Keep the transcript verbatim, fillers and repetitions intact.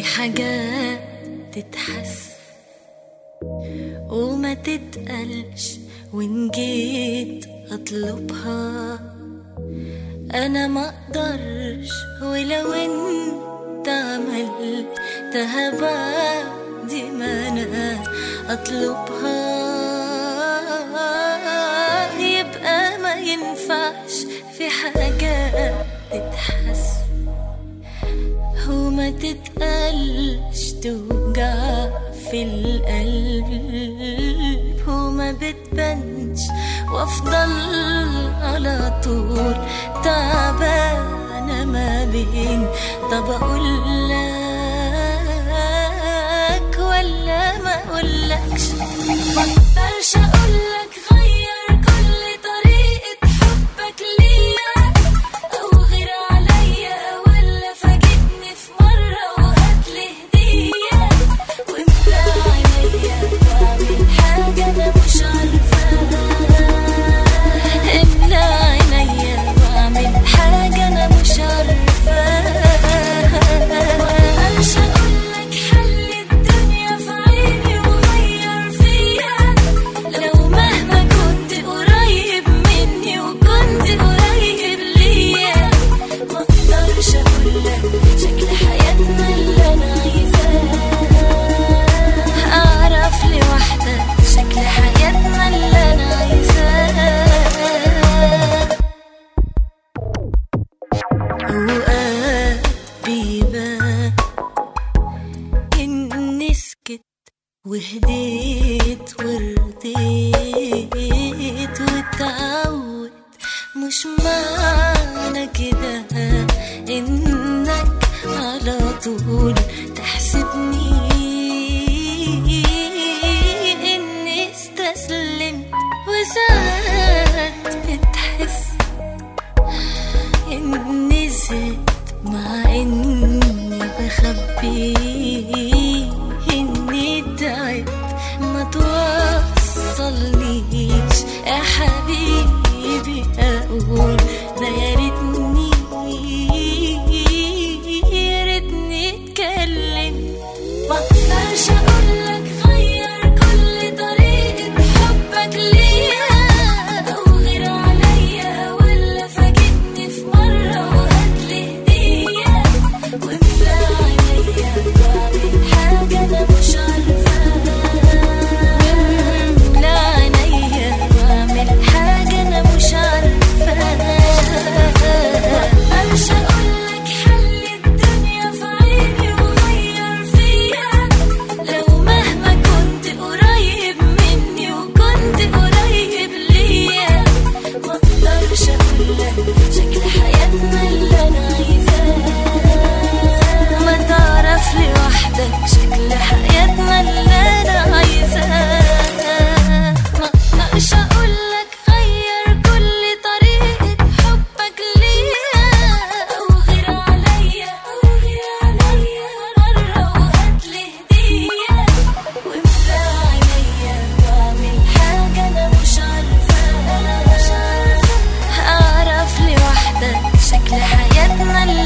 حاجات تتحس وما تتقلش، وإن جيت أطلبها أنا ما أقدرش، ولو أنت عملتها بعد ما أنا أطلبها يبقى ما ينفعش في حاجات تتحس وما تتقلش، توجع في القلب وما بتبانش، وافضل على طول تعبانة ما بين طب اقولك ولا ما اقولكش. مقدرش اقولك غير كل طريقة حبك ليا او غير عليا، ولا فاجئني في مرة وهاتلي هدية واملى عينيا واعمل حاجة انا مش عارفاها، املى عينيا واعمل حاجة انا مش عارفاها. مقدرش اقولك حل الدنيا في عيني وغير فيا، لو مهما كنت قريب مني وكنت قريب ليا. مقدرش اقولك شكل حياتنا اللي انا عايزاه، اعرف لوحدك شكل حياتنا اللي انا عايزاه. اوقات بيبان اني سكت وهديت ورضيت واتعود، مش معنى كده انك على طول تحسبني اني استسلمت. وساعات بتحس اني زدت مع اني بخبي اني تعبت، ما توصلنيش يا حبيبي اقول ده يا ريتني يا ريتني اتكلم. مقدرش اقولك غير كل طريقة حبك ليا او غير عليا، ولا فاجئني في مرة وهاتلي هدية واملى عينيا واعمل حاجة انا مش عارفاها، املى عينيا واعمل حاجة انا مش عارفاها. مقدرش اقولك حل الدنيا في عيني وغير فيا، لو مهما كنت قريب مني وكنت قريب ليا. مقدرش اقولك شكل حياتنا اللي انا عايزاه، ما تعرف لوحدك شكل حياتنا اللي انا عايزاه. مقدرش اقولك غير كل طريقة حبك ليا او غير عليا، او غير عليا مرة وهاتلي هدية واملى عينيا واعمل حاجة انا مش عارفاها، اعرف لوحدك شكل حياتنا اللي